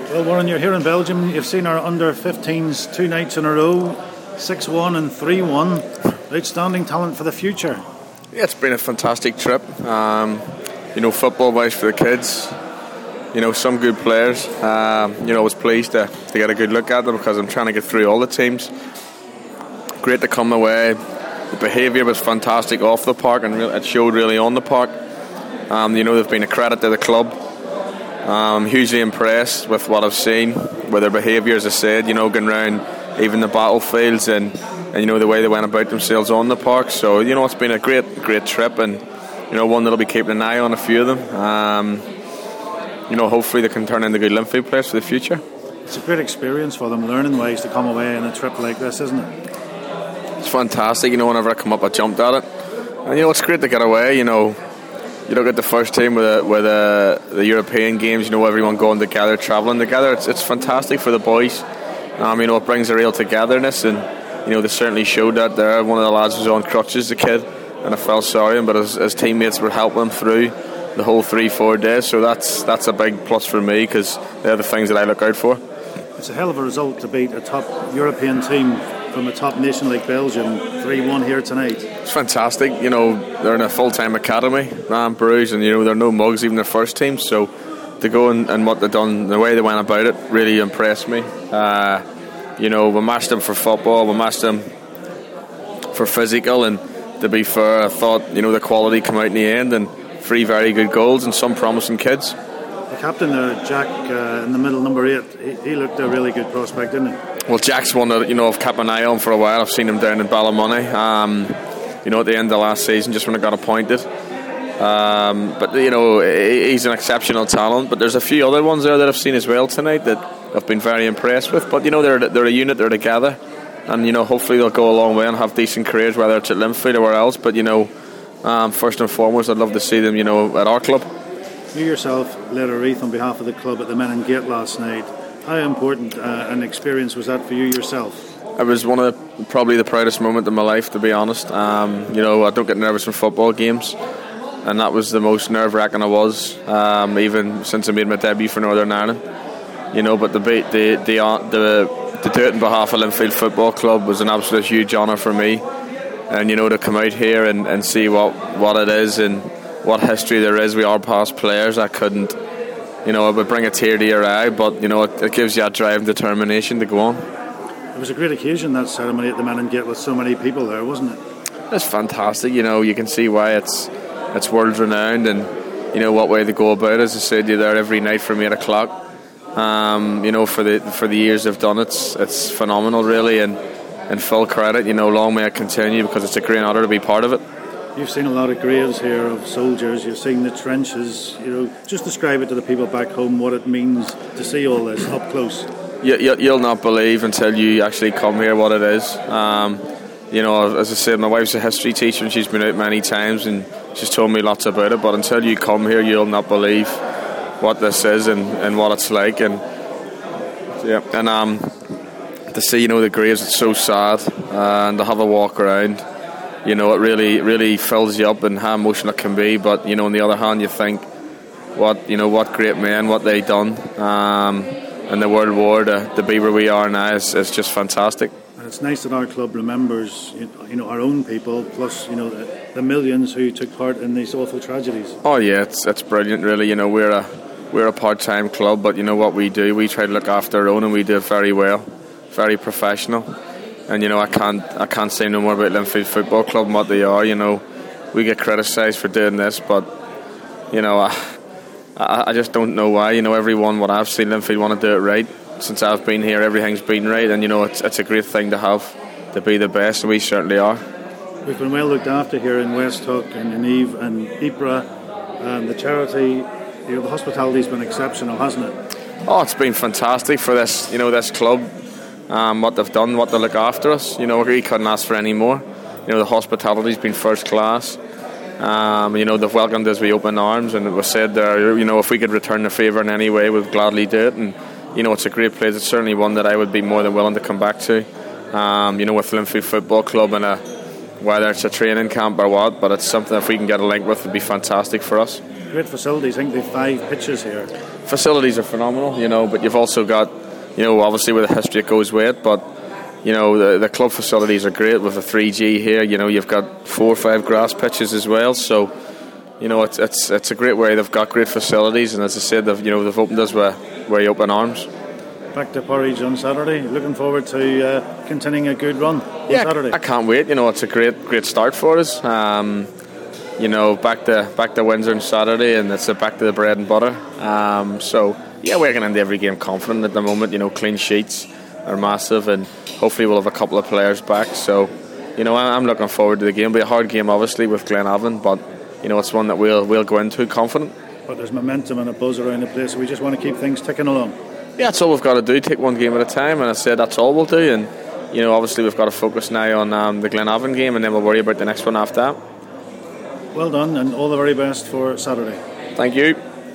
Well, Warren, you're here in Belgium. You've seen our under-15s 2 nights in a row, 6-1 and 3-1. Outstanding talent for the future. Yeah, it's been a fantastic trip. Football-wise for the kids. Some good players. I was pleased to get a good look at them because I'm trying to get through all the teams. Great to come away. The behaviour was fantastic off the park, and it showed really on the park. They've been a credit to the club. I'm hugely impressed with what I've seen, with their behaviour, as I said, going around even the battlefields and the way they went about themselves on the park. So, it's been a great trip, and, one that'll be keeping an eye on a few of them. Hopefully they can turn into good Linfield players for the future. It's a great experience for them, learning ways to come away in a trip like this, isn't it? It's fantastic. Whenever I come up, I jumped at it. And, it's great to get away, You look at the first team with the European games, everyone going together, travelling together. It's fantastic for the boys. It brings a real togetherness, and they certainly showed that there. One of the lads was on crutches, the kid, and I felt sorry him, but his teammates were helping him through the whole 3-4 days. So that's a big plus for me, because they're the things that I look out for. It's a hell of a result to beat a top European team from a top nation like Belgium, 3-1 here tonight. It's fantastic. They're in a full-time academy, Ram Bruges, and they're no mugs, even their first team. So to go and what they've done, the way they went about it, really impressed me. We matched them for football, we matched them for physical, and to be fair, I thought the quality came out in the end, and 3 very good goals and some promising kids. The captain there, Jack, in the middle, number 8, he looked a really good prospect, didn't he? Well, Jack's one that I've kept an eye on for a while. I've seen him down in Ballymoney. At the end of last season, just when I got appointed. But he's an exceptional talent. But there's a few other ones there that I've seen as well tonight that I've been very impressed with. But they're a unit. They're together, and hopefully they'll go a long way and have decent careers, whether it's at Linfield or where else. But first and foremost, I'd love to see them at our club. You yourself led a wreath on behalf of the club at the Men in Gate last night. How important an experience was that for you yourself? It was probably the proudest moment of my life, to be honest. I don't get nervous in football games, and that was the most nerve-wracking I was, even since I made my debut for Northern Ireland. But to do it on behalf of Linfield Football Club was an absolute huge honour for me, and to come out here and see what it is and what history there is with our past players, I couldn't. It would bring a tear to your eye, but it gives you that drive and determination to go on. It was a great occasion, that ceremony at the Men in Gate, with so many people there, wasn't it? It's fantastic. You can see why it's world renowned, and what way they go about it. As I said, you're there every night from 8 o'clock. For the years they've done it's phenomenal, really, and full credit. Long may it continue, because it's a great honour to be part of it. You've seen a lot of graves here of soldiers. You've seen the trenches. Just describe it to the people back home what it means to see all this up close. You'll not believe until you actually come here what it is. As I said, my wife's a history teacher, and she's been out many times and she's told me lots about it. But until you come here, you'll not believe what this is and what it's like. And to see the graves, it's so sad, and to have a walk around. It really fills you up, and how emotional it can be. But on the other hand, you think what great men, what they done in the World War to be where we are now is just fantastic. And it's nice that our club remembers our own people, plus the millions who took part in these awful tragedies. Oh yeah, it's brilliant, really. We're a part-time club, but what we do, we try to look after our own, and we do it very well, very professional. And I can't say no more about Linfield Football Club and what they are. We get criticised for doing this, but I just don't know why. Everyone, what I've seen, Linfield want to do it right. Since I've been here, everything's been right, and it's a great thing to have, to be the best, and we certainly are. We've been well looked after here in Westhook and in Eve and Ypres, and the charity. The hospitality's been exceptional, hasn't it? Oh, it's been fantastic for this club. What they've done, what they look after us, we couldn't ask for any more. The hospitality's been first class. They've welcomed us with open arms, and it was said there, if we could return the favour in any way, we'd gladly do it. And it's a great place. It's certainly one that I would be more than willing to come back to. With Linfield Football Club, and whether it's a training camp or what, but it's something if we can get a link with, would be fantastic for us. Great facilities. I think they've 5 pitches here. Facilities are phenomenal, but you've also got, obviously with the history it goes with it, but the club facilities are great with the 3G here. You've got 4 or 5 grass pitches as well, so it's a great way. They've got great facilities, and as I said, they've opened us with very open arms. Back to Porridge on Saturday. Looking forward to continuing a good run on Saturday. I can't wait. It's a great start for us. Back to Windsor on Saturday, and it's back to the bread and butter. We're going into every game confident at the moment. Clean sheets are massive, and hopefully we'll have a couple of players back. So, I'm looking forward to the game. It'll be a hard game, obviously, with Glenavon, but it's one that we'll go into confident. But there's momentum and a buzz around the place, so we just want to keep things ticking along. Yeah, that's all we've got to do. Take one game at a time, and I said that's all we'll do. And obviously we've got to focus now on the Glenavon game, and then we'll worry about the next one after that. Well done, and all the very best for Saturday. Thank you.